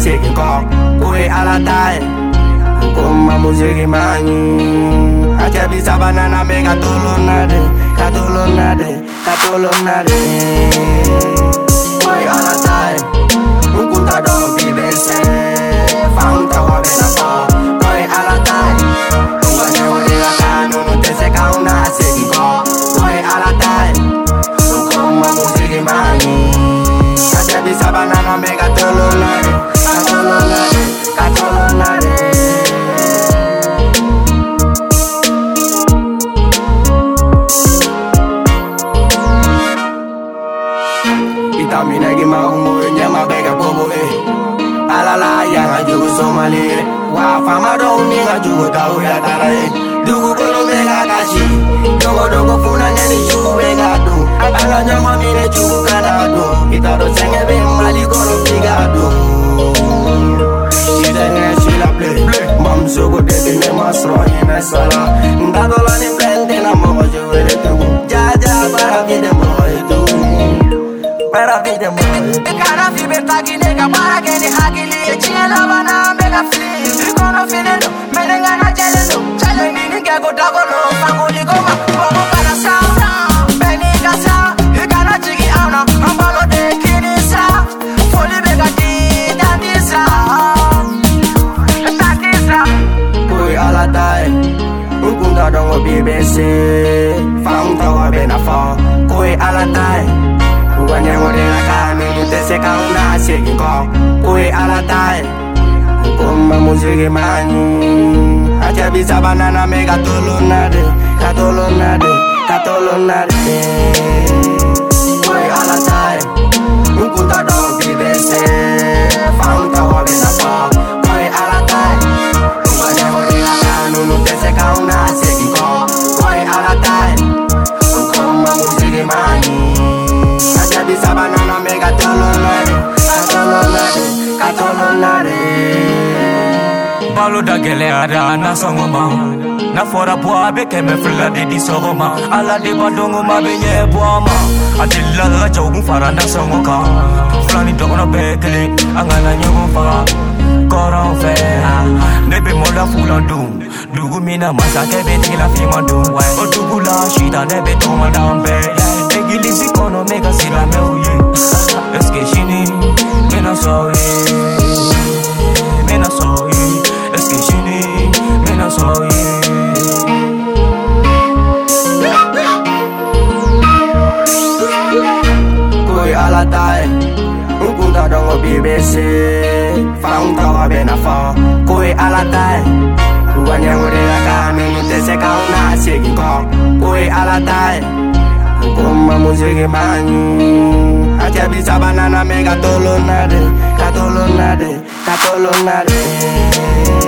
segi kok kue ala tae kuma musiki mani aja bisa banana me katolonade kue ala tae kunta dong bibese fanta wa bena pa kue ala tae kumanya wala kanu no te se kauna segi kok kue ala tae kuma musiki mani aja bisa banana me katolonade Itamina gi maumo nyama bega bobo alala ya ngajugo somali wa fama do ni ngajugo dawo ya tarae dugu bolo mega kashi dogo funa nyani chugo mega do ala nyama mine chugo kana do itaro senge be mali kono figa do idene sila play mam sogo de ne masro ina sala ndadola ni plente na mo jowele tu jaja para vide mo tu para vide mo cara fiberta ki nega para que ni hagili chinga la bana mega free ikono finendo melenga na jelendo chale ni nge go dagolo fangoli goma como para sauna beniga sa ikana chigi auna ambalo de kinisa foli mega di dandisa koi ala tae ukunda dongo bibese fanta wa bena fa koi ala tae Wanya ngorela kami Tese kauna segi kok kue ala tae kuma musiki mani aja bisa banana me katolonade kue ala tae kunta dong bibese fanta wa bena pa kue ala tae wanya ngorela kami Tese kauna segi kok kue ala tae kuma musiki mani bisa banana me katolonade Balo da gele ada na songoma na fora boa be ke me fla de di sogoma ala de badongo ma be nye boa ma adilla la jogu fara na songoka flani do no be kele angana nyogo fara koron fe ne be mola fulando dugu mina masake be tila fi mando o dugu la shida ne be to madambe egilisi kono mega sila me uye eske shini mena soye eske shini mena soye koi ala tae kunta dongo bibese fanta wa bena fa koi ala tae wanya ngorela kami Tese kauna segi kok koi ala tae kuma musiki mani aja bisa banana me katolonade